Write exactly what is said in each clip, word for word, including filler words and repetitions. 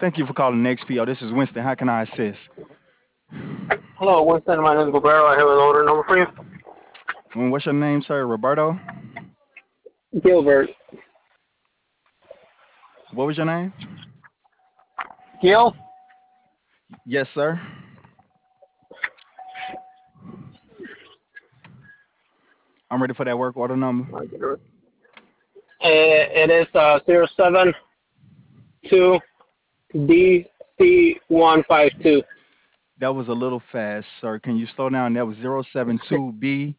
Thank you for calling X P O. This is Winston. How can I assist? Hello, Winston. My name is Gilberto. I have an order number for you. Mm, What's your name, sir? Roberto? Gilbert. What was your name? Gil? Yes, sir. I'm ready for that work order number. Uh, It is uh, zero seven two D C one five two. That was a little fast, sir. Can you slow down? That was zero seven two B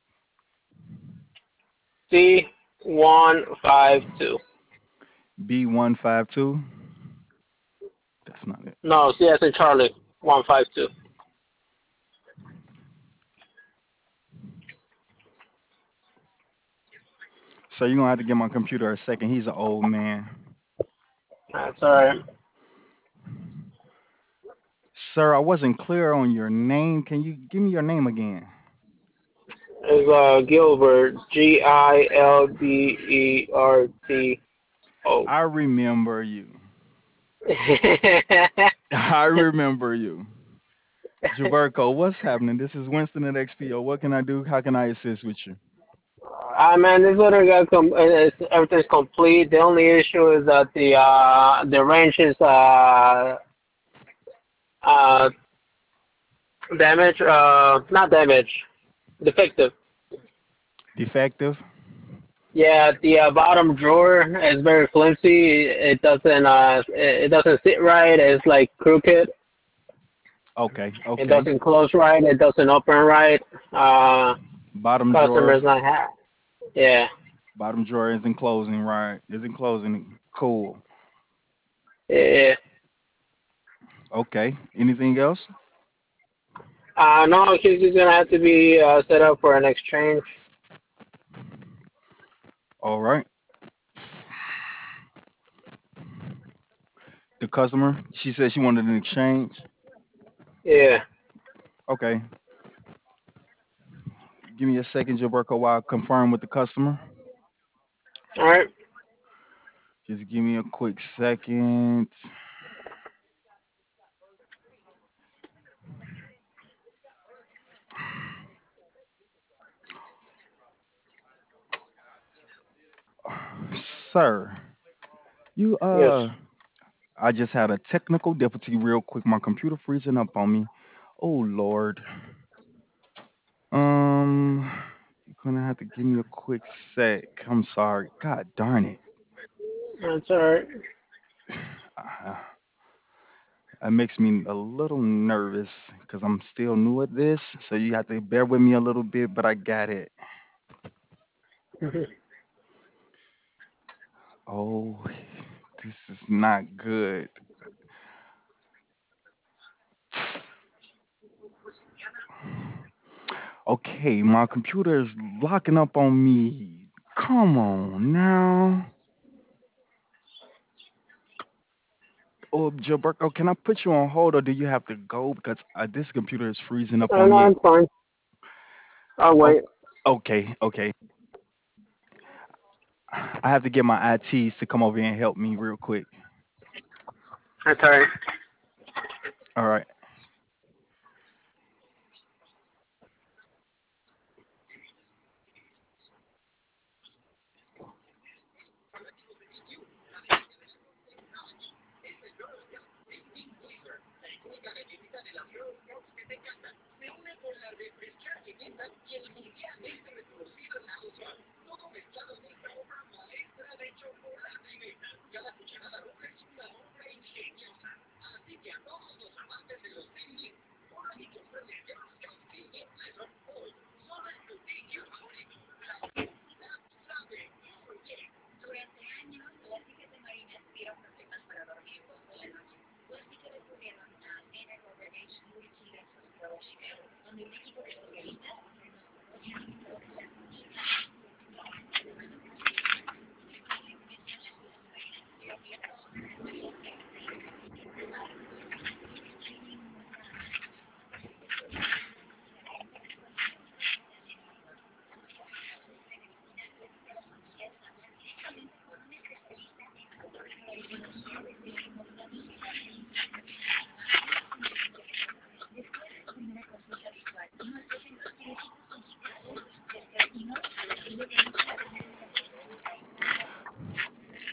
C one five two. B one five two. That's not it. No, C as in Charlie. one five two. So you're gonna have to give my computer a second. He's an old man. That's alright. Sir, I wasn't clear on your name. Can you give me your name again? It's uh, Gilbert. G I L B E R T O. I remember you. I remember you. Jaberko, what's happening? This is Winston at X P O. What can I do? How can I assist with you? Ah man, this order got com- it's, everything's complete. The only issue is that the uh the wrench is uh uh damaged, uh not damaged, defective. Defective? Yeah, the uh, bottom drawer is very flimsy. It doesn't uh it it doesn't sit right. It's like crooked. Okay, It okay. doesn't close right. It doesn't open right. Uh, Bottom drawer. Customer's not happy. Yeah, Bottom drawer isn't closing right. Isn't closing. Cool. yeah. Okay. Anything else? Uh, no, he's just gonna have to be uh, set up for an exchange. All right. The customer, she said she wanted an exchange. Yeah. Okay. Give me a second, Jaberko, while I confirm with the customer. All right. Just give me a quick second. Sir, you Yes. uh I just had a technical difficulty real quick. My computer freezing up on me. Oh Lord. Um you're gonna have to give me a quick sec. I'm sorry. God darn it. That's all right. Uh, it makes me a little nervous because I'm still new at this. So you have to bear with me a little bit, but I got it. Oh, this is not good. Okay, my computer is locking up on me. Come on now. Oh, Gilberto, can I put you on hold or do you have to go? Because uh, this computer is freezing up Uh, on no, me. it's fine. I'll Oh, wait. okay, okay. I have to get my I Ts to come over here and help me real quick. That's all right. All right.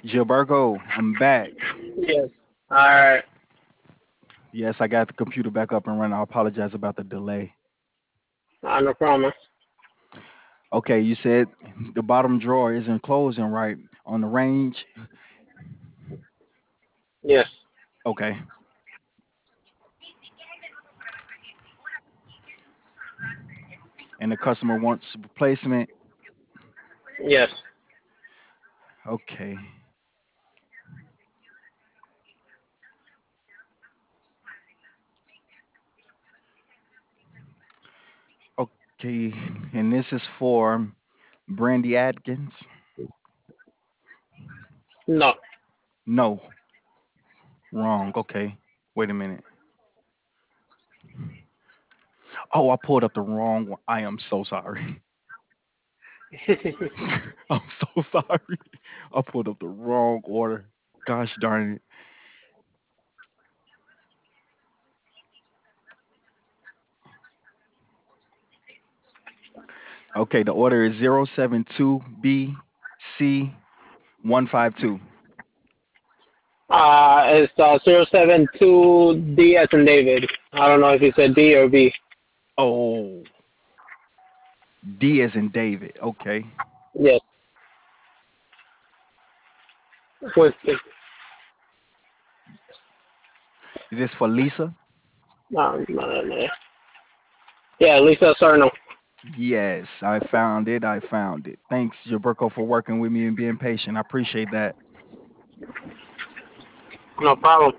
Gilberto, I'm back. Yes. All right. Yes, I got the computer back up and running. I apologize about the delay. Uh, no problem. Okay, you said the bottom drawer isn't closing right on the range. Yes. Okay. And the customer wants replacement. Yes. Okay. Okay. And this is for Brandy Atkins. No. No, wrong. Okay. Wait a minute. Oh, I pulled up the wrong one. I am so sorry. I'm so sorry. I pulled up the wrong order. Gosh darn it. Okay, the order is zero seven two B C one five two. Uh, it's uh, zero seven two D as in David. I don't know if you said D or B. Oh, D as in David. Okay. Yes. Whiskey. Is this for Lisa? Um, uh, yeah, Lisa Sarno. Yes, I found it. I found it. Thanks, Jaberko, for working with me and being patient. I appreciate that. No problem.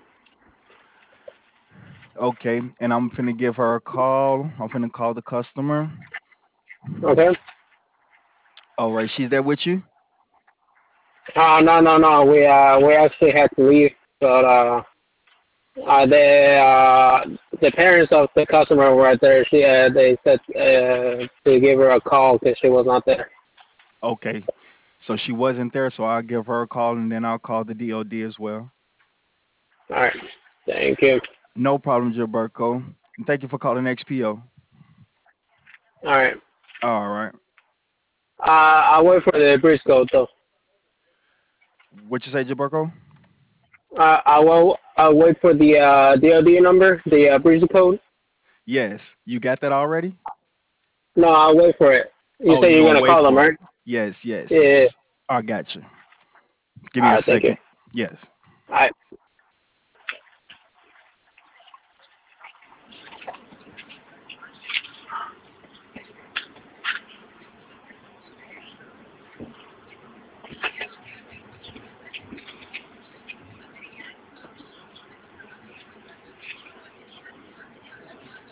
Okay, and I'm finna give her a call. I'm finna call the customer. Okay. All right, she's there with you? Uh, no, no, no. We uh, we actually had to leave, but uh, uh, the uh, the parents of the customer were there. She uh, they said uh, to give her a call because she was not there. Okay, so she wasn't there, so I'll give her a call and then I'll call the D O D as well. All right. Thank you. No problem, Gilberto. And thank you for calling X P O. All right. All right. Uh, I'll wait for the Briscoe though. What you say, Gilberto? Uh, I will. I'll wait for the uh, D O D number, the uh, Breezy code. Yes. You got that already? No, I'll wait for it. You Oh, say you're you're gonna gonna wait call them, for it. right? Yes, yes, Yeah. yes. I got you. Give me All a right. Thank you. second. Yes.